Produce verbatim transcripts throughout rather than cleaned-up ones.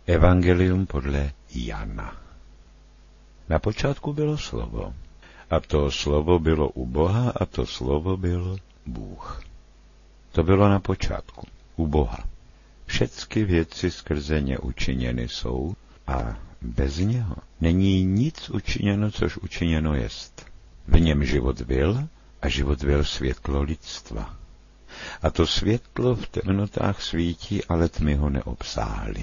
Evangelium podle Jana. Na počátku bylo slovo, a to slovo bylo u Boha, a to slovo byl Bůh. To bylo na počátku, u Boha. Všecky věci skrze ně učiněny jsou a bez něho není nic učiněno, což učiněno jest. V něm život byl a život byl světlo lidstva. A to světlo v temnotách svítí, ale tmy ho neobsáhly.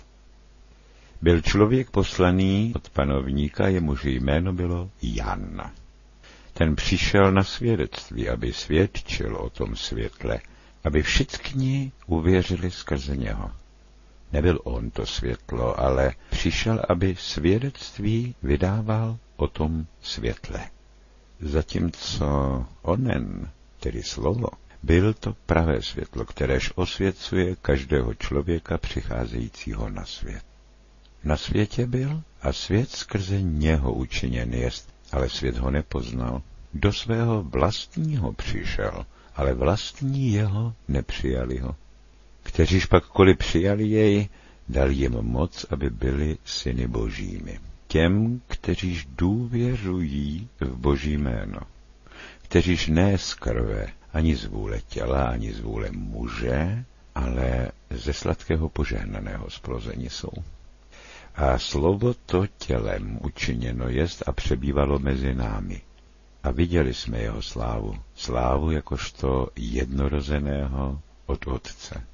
Byl člověk poslaný od panovníka, jemuž jméno bylo Jan. Ten přišel na svědectví, aby svědčil o tom světle, aby všichni uvěřili skrze něho. Nebyl on to světlo, ale přišel, aby svědectví vydával o tom světle. Zatímco onen, tedy slovo, byl to pravé světlo, kteréž osvěcuje každého člověka přicházejícího na svět. Na světě byl a svět skrze něho učiněn jest, ale svět ho nepoznal. Do svého vlastního přišel, ale vlastní jeho nepřijali ho. Kteříž pak koli přijali jej, dal jim moc, aby byli syny božími. Těm, kteříž důvěřují v Boží jméno, kteříž ne z krve, ani z vůle těla, ani z vůle muže, ale ze sladkého požehnaného splození jsou. A slovo to tělem učiněno jest a přebývalo mezi námi. A viděli jsme jeho slávu, slávu jakožto jednorozeného od Otce.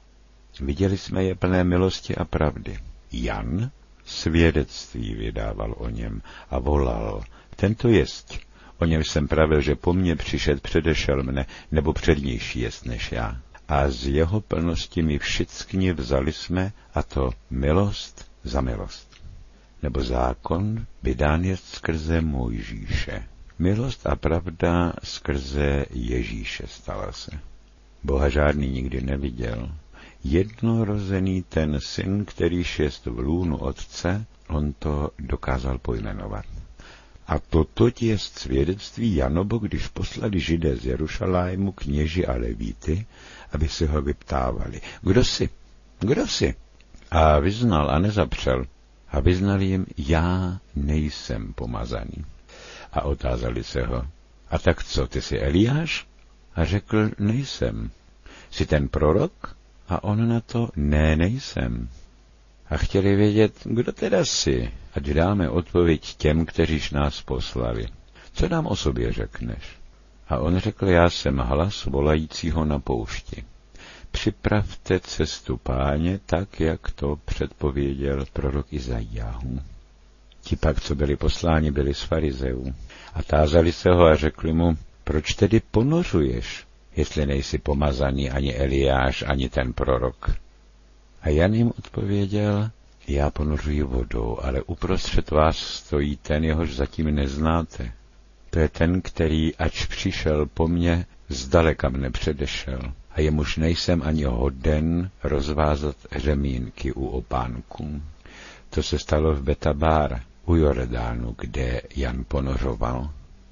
Viděli jsme je plné milosti a pravdy. Jan svědectví vydával o něm a volal, tento jest, o něm jsem pravil, že po mně přišed předešel mne, nebo přednější jest než já. A z jeho plnosti my všichni vzali jsme, a to milost za milost. Nebo zákon vydán jest skrze Mojžíše. Milost a pravda skrze Ježíše stala se. Boha žádný nikdy neviděl. Jednorozený ten syn, kterýž jest v lůnu Otce, on to dokázal pojmenovat. A toto jest svědectví Janovo, když poslali Židé z Jerušalému kněži a levíty, aby se ho vyptávali. Kdo jsi? Kdo jsi? A vyznal a nezapřel. A vyznal jim, já nejsem pomazaný. A otázali se ho, a tak co, ty jsi Eliáš? A řekl, nejsem. Jsi ten prorok? A on na to, ne, nejsem. A chtěli vědět, kdo teda jsi, ať dáme odpověď těm, kteříž nás poslali. Co nám o sobě řekneš? A on řekl, já jsem hlas volajícího na poušti. Připravte cestu Páně, tak, jak to předpověděl prorok Izajáhu. Ti pak, co byli posláni, byli z farizeů. A tázali se ho a řekli mu, proč tedy ponořuješ, jestli nejsi pomazaný ani Eliáš, ani ten prorok? A Jan jim odpověděl, já ponořuji vodou, ale uprostřed vás stojí ten, jehož zatím neznáte. To je ten, který, ač přišel po mně, zdaleka mne předešel. A jemuž nejsem ani hoden rozvázat řemínky u opánků. To se stalo v Betabára, u Jordánu, kde Jan ponořoval.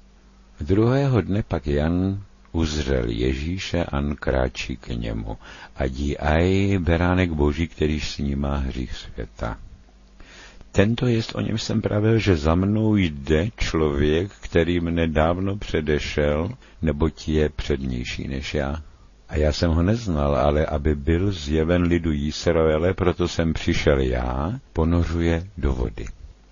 Druhého dne pak Jan uzřel Ježíše a kráčí k němu. A dí aj beránek Boží, kterýž snímá hřích světa. Tento jest, o něm jsem pravil, že za mnou jde člověk, který mne dávno předešel, neboť je přednější než já. A já jsem ho neznal, ale aby byl zjeven lidu Jisraele, proto jsem přišel já, ponořuje do vody.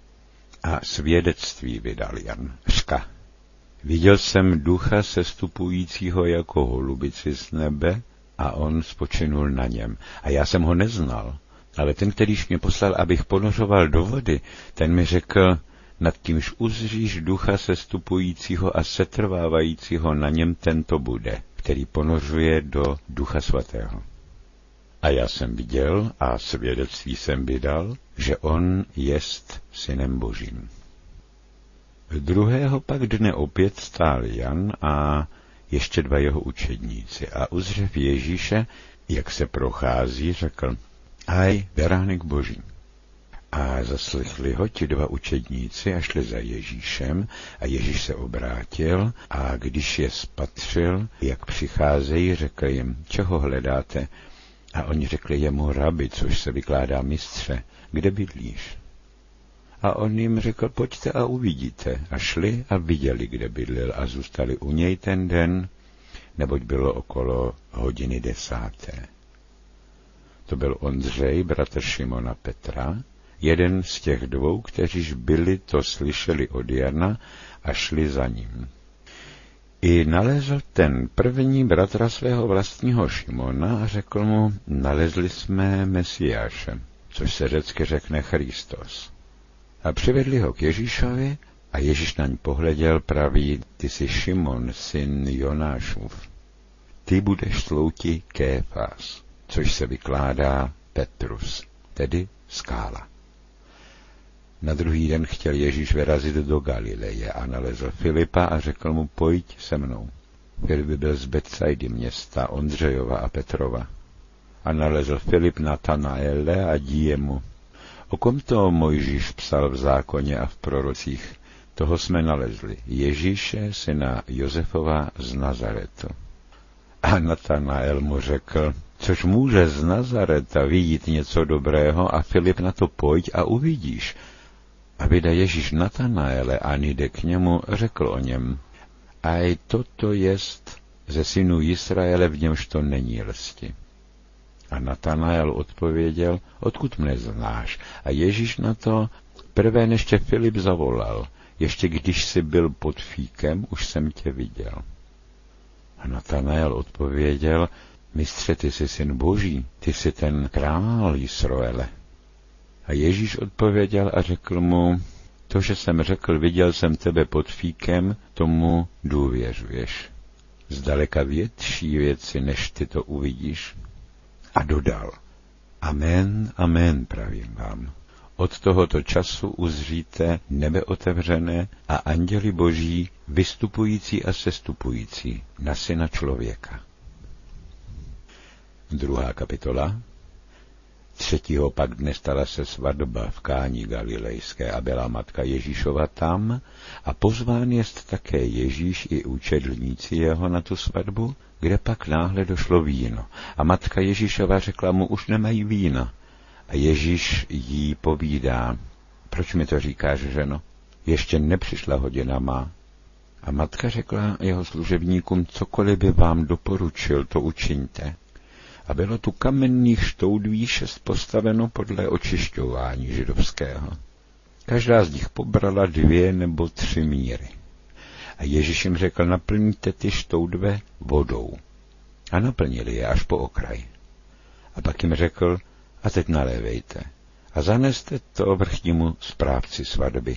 A svědectví vydal Jan. Řka. Viděl jsem ducha sestupujícího jako holubici z nebe a on spočinul na něm. A já jsem ho neznal, ale ten, kterýž mě poslal, abych ponořoval do vody, ten mi řekl, nad tímž uzříš ducha sestupujícího a setrvávajícího na něm, tento bude, který ponořuje do Ducha svatého. A já jsem viděl a svědectví jsem vydal, že on jest synem Božím. Druhého pak dne opět stál Jan a ještě dva jeho učedníci a uzřev Ježíše, jak se prochází, řekl, aj beránek Boží. A zaslechli ho ti dva učedníci a šli za Ježíšem a Ježíš se obrátil a když je spatřil, jak přicházejí, řekl jim, čeho hledáte? A oni řekli jemu: Rabi, což se vykládá mistře, kde bydlíš? A on jim řekl: pojďte a uvidíte. A šli a viděli, kde bydlel, a zůstali u něj ten den, neboť bylo okolo hodiny desáté. To byl Ondřej, bratr Šimona Petra, jeden z těch dvou, kteříž byli to slyšeli od Jana a šli za ním. I nalezl ten první bratra svého vlastního Šimona a řekl mu: nalezli jsme Mesiáše, což se řecky řekne Christos. A přivedli ho k Ježíšovi a Ježíš na ň pohleděl, praví: ty jsi Šimon, syn Jonášův. Ty budeš slouti Kéfas, což se vykládá Petrus, tedy skála. Na druhý den chtěl Ježíš vyrazit do Galileje a nalezl Filipa a řekl mu: pojď se mnou. Filip byl z Betsaidy, města Ondřejova a Petrova. A nalezl Filip Natanaele a díje mu: o kom to Mojžíš psal v zákoně a v prorocích? Toho jsme nalezli, Ježíše, syna Josefova z Nazaretu. A Natanael mu řekl: což může z Nazareta vyjít něco dobrého? A Filip na to: pojď a uvidíš. A vyda Ježíš Natanaele a jde k němu, řekl o něm: aj toto jest ze synů Izraele, v němž to není lsti. A Natanael odpověděl: odkud mne znáš? A Ježíš na to: prvé než tě Filip zavolal, ještě když jsi byl pod fíkem, už jsem tě viděl. A Natanael odpověděl: mistře, ty jsi syn Boží, ty jsi ten král Izraele. A Ježíš odpověděl a řekl mu: to, že jsem řekl, viděl jsem tebe pod fíkem, tomu důvěřuješ. Zdaleka větší věci, než ty to uvidíš. A dodal: amen, amen, pravím vám. Od tohoto času uzříte nebe otevřené a anděli boží vystupující a sestupující na syna člověka. Druhá kapitola. Třetího pak dne stala se svatba v Káni Galilejské a byla matka Ježíšova tam a pozván jest také Ježíš i učedlníci jeho na tu svatbu, kde pak náhle došlo víno. A matka Ježíšova řekla mu: už nemají vína. A Ježíš jí povídá: proč mi to říkáš, ženo? Ještě nepřišla hodina má. A matka řekla jeho služebníkům: cokoliv by vám doporučil, to učiňte. A bylo tu kamenných štoudví šest postaveno podle očišťování židovského. Každá z nich pobrala dvě nebo tři míry. A Ježíš jim řekl: naplňte ty štoudve vodou. A naplnili je až po okraj. A pak jim řekl: a teď nalévejte a zaneste to vrchnímu správci svatby.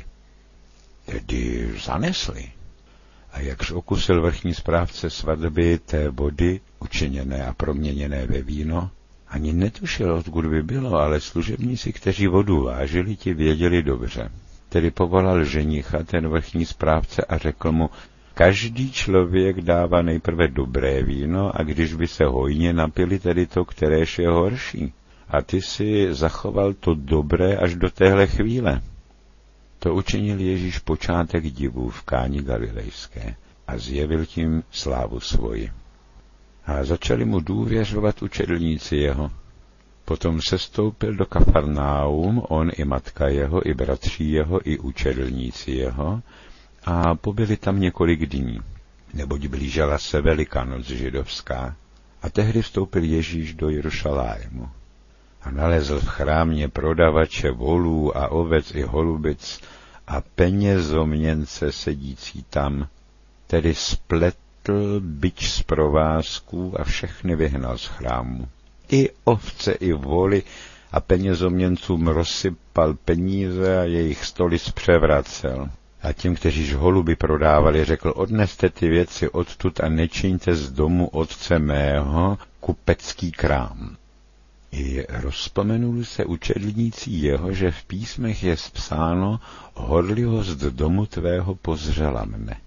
Tedy zanesli. A jakž okusil vrchní správce svatby té vody, učiněné a proměněné ve víno, ani netušil, odkud by bylo, ale služebníci, kteří vodu vážili, ti věděli dobře. Tedy povolal ženicha ten vrchní správce a řekl mu: každý člověk dává nejprve dobré víno, a když by se hojně napili, tedy to, kteréž je horší. A ty si zachoval to dobré až do téhle chvíle. To učinil Ježíš počátek divu v Káni Galilejské a zjevil tím slávu svoji. A začali mu důvěřovat učedlníci jeho. Potom sestoupil do Kafarnaum, on i matka jeho, i bratři jeho, i učedlníci jeho, a pobyli tam několik dní, neboť blížila se Velikonoc židovská. A tehdy vstoupil Ježíš do Jerušalému. A nalezl v chrámě prodavače volů a ovec i holubic a penězoměnce sedící tam, tedy spletl bič z provázků a všechny vyhnal z chrámu. I ovce, i voly a penězoměncům rozsypal peníze a jejich stoly zpřevracel. A těm, kteříž holuby prodávali, řekl: odneste ty věci odtud a nečiňte z domu otce mého kupecký krám. I rozpomenuli se učedlníci jeho, že v písmech je psáno: horlivost domu tvého pozřela mne.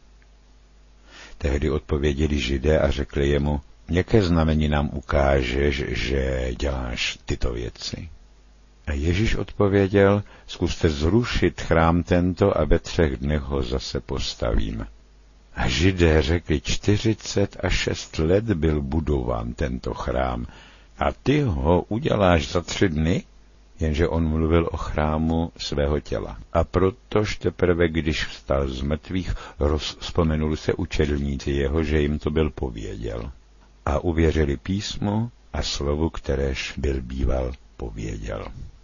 Tehdy odpověděli Židé a řekli jemu: jaké znamení nám ukážeš, že děláš tyto věci? A Ježíš odpověděl: zkuste zrušit chrám tento a ve třech dnech ho zase postavím. A Židé řekli: čtyřicet a šest let byl budován tento chrám, a ty ho uděláš za tři dny? Jenže on mluvil o chrámu svého těla. A protož teprve, když vstal z mrtvých, rozpomenul se učedlníci jeho, že jim to byl pověděl. A uvěřili písmu a slovu, kteréž byl býval pověděl.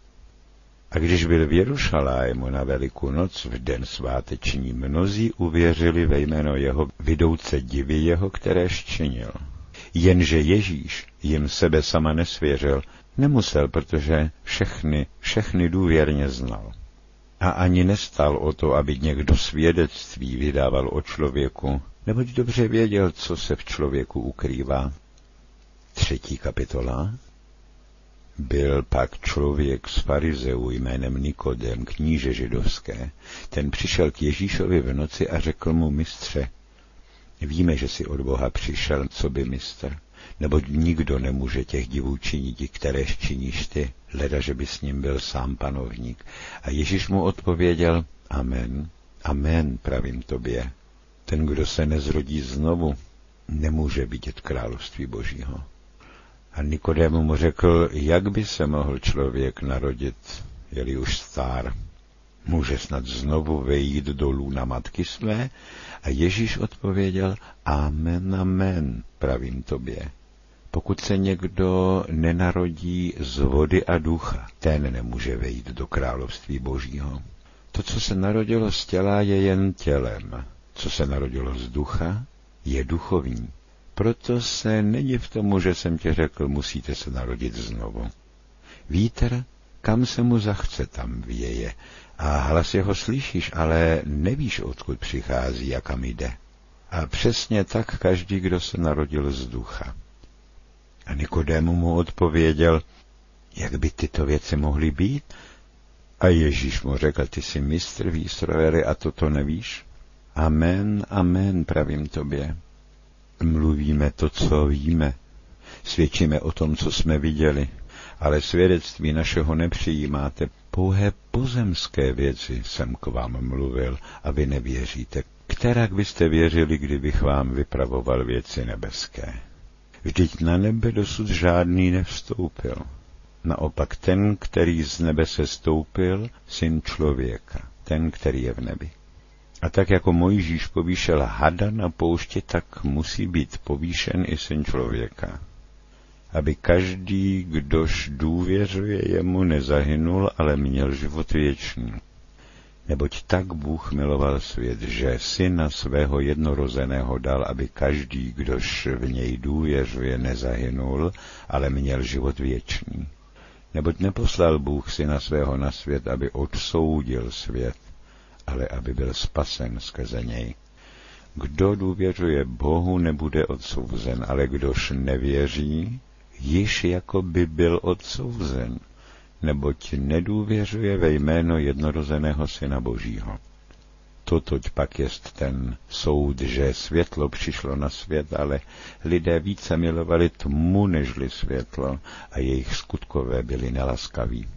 A když byl v Jerušalému na Velikou noc v den sváteční, mnozí uvěřili ve jméno jeho, vidouce divy jeho, kteréž činil. Jenže Ježíš jim sebe sama nesvěřil, nemusel, protože všechny, všechny důvěrně znal. A ani nestal o to, aby někdo svědectví vydával o člověku, neboť dobře věděl, co se v člověku ukrývá. Třetí kapitola. Byl pak člověk z farizeů jménem Nikodem, kníže židovské. Ten přišel k Ježíšovi v noci a řekl mu: Mistře, víme, že jsi od Boha přišel, co by mistr, neboť nikdo nemůže těch divů činit, kteréž činíš ty, leda, že by s ním byl sám panovník. A Ježíš mu odpověděl: Amen, amen, pravím tobě. Ten, kdo se nezrodí znovu, nemůže vidět království Božího. A Nikodému mu řekl: Jak by se mohl člověk narodit, je-li už stár? Může snad znovu vejít do lůna matky své? A Ježíš odpověděl: Amen, amen, pravím tobě. Pokud se někdo nenarodí z vody a ducha, ten nemůže vejít do království Božího. To, co se narodilo z těla, je jen tělem. Co se narodilo z ducha, je duchovní. Proto se nediv tomu, že jsem ti řekl, musíte se narodit znovu. Vítr, kam se mu zachce, tam věje. A hlas jeho slyšíš, ale nevíš, odkud přichází a kam jde. A přesně tak každý, kdo se narodil z ducha. A Nikodému mu odpověděl: Jak by tyto věci mohly být? A Ježíš mu řekl: Ty jsi mistr v Izraeli a toto nevíš? Amen, amen, pravím tobě. Mluvíme to, co víme. Svědčíme o tom, co jsme viděli, ale svědectví našeho nepřijímáte. Pouhé pozemské věci jsem k vám mluvil a vy nevěříte. Kterak byste věřili, kdybych vám vypravoval věci nebeské? Vždyť na nebe dosud žádný nevstoupil. Naopak ten, který z nebe se stoupil, syn člověka, ten, který je v nebi. A tak jako Mojžíš povýšel hada na poušti, tak musí být povýšen i syn člověka. Aby každý, kdož důvěřuje jemu, nezahynul, ale měl život věčný. Neboť tak Bůh miloval svět, že syna svého jednorozeného dal, aby každý, kdož v něj důvěřuje, nezahynul, ale měl život věčný. Neboť neposlal Bůh syna svého na svět, aby odsoudil svět, ale aby byl spasen skrze něj. Kdo důvěřuje Bohu, nebude odsouzen, ale kdož nevěří, již jako by byl odsouzen, neboť nedůvěřuje ve jméno jednorozeného Syna Božího. Totoť pak jest ten soud, že světlo přišlo na svět, ale lidé více milovali tmu nežli světlo a jejich skutkové byli nelaskaví.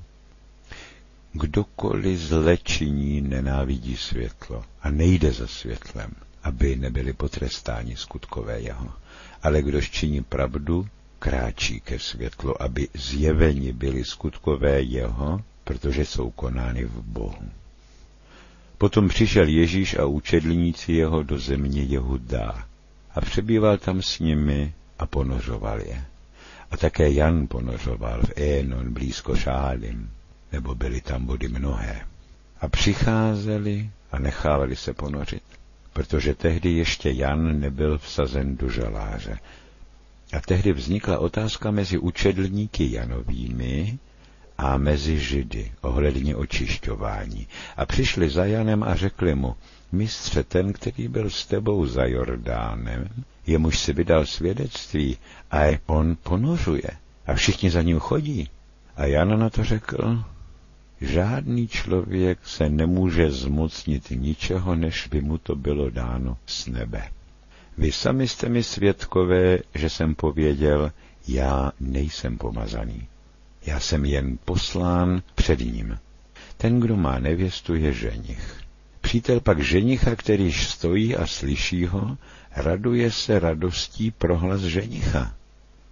Kdokoliv zle činí, nenávidí světlo a nejde za světlem, aby nebyli potrestáni skutkové jeho. Ale kdož činí pravdu, kráčí ke světlu, aby zjeveni byli skutkové jeho, protože jsou konány v Bohu. Potom přišel Ježíš a učedlníci jeho do země Jehudá a přebýval tam s nimi a ponořoval je. A také Jan ponořoval v Énon blízko Šálim, nebo byly tam vody mnohé. A přicházeli a nechávali se ponořit, protože tehdy ještě Jan nebyl vsazen do žaláře. A tehdy vznikla otázka mezi učedlníky Janovými a mezi Židy ohledně očišťování. A přišli za Janem a řekli mu: Mistře, ten, který byl s tebou za Jordánem, jemuž si vydal svědectví, a on ponořuje a všichni za ním chodí. A Jan na to řekl: Žádný člověk se nemůže zmocnit ničeho, než by mu to bylo dáno z nebe. Vy sami jste mi svědkové, že jsem pověděl, já nejsem pomazaný. Já jsem jen poslán před ním. Ten, kdo má nevěstu, je ženich. Přítel pak ženicha, kterýž stojí a slyší ho, raduje se radostí pro hlas ženicha.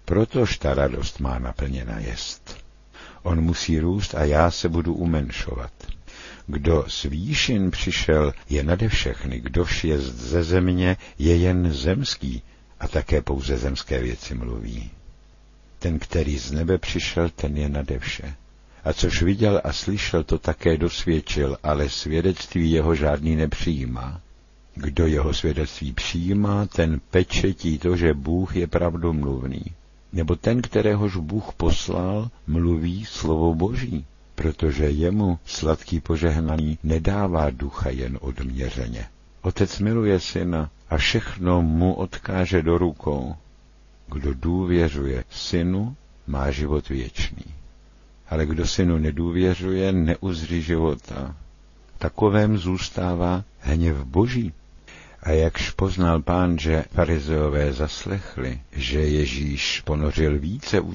Protož ta radost má naplněna jest. On musí růst a já se budu umenšovat. Kdo z výšin přišel, je nade všechny, kdož je ze země, je jen zemský a také pouze zemské věci mluví. Ten, který z nebe přišel, ten je nade vše. A což viděl a slyšel, to také dosvědčil, ale svědectví jeho žádný nepřijímá. Kdo jeho svědectví přijímá, ten pečetí to, že Bůh je pravdomluvný. Nebo ten, kteréhož Bůh poslal, mluví slovo Boží, protože jemu sladký požehnaný nedává ducha jen odměřeně. Otec miluje syna a všechno mu odkáže do rukou. Kdo důvěřuje synu, má život věčný. Ale kdo synu nedůvěřuje, neuzří života. Takovém zůstává hněv Boží. A jakž poznal Pán, že farizeové zaslechli, že Ježíš ponořil více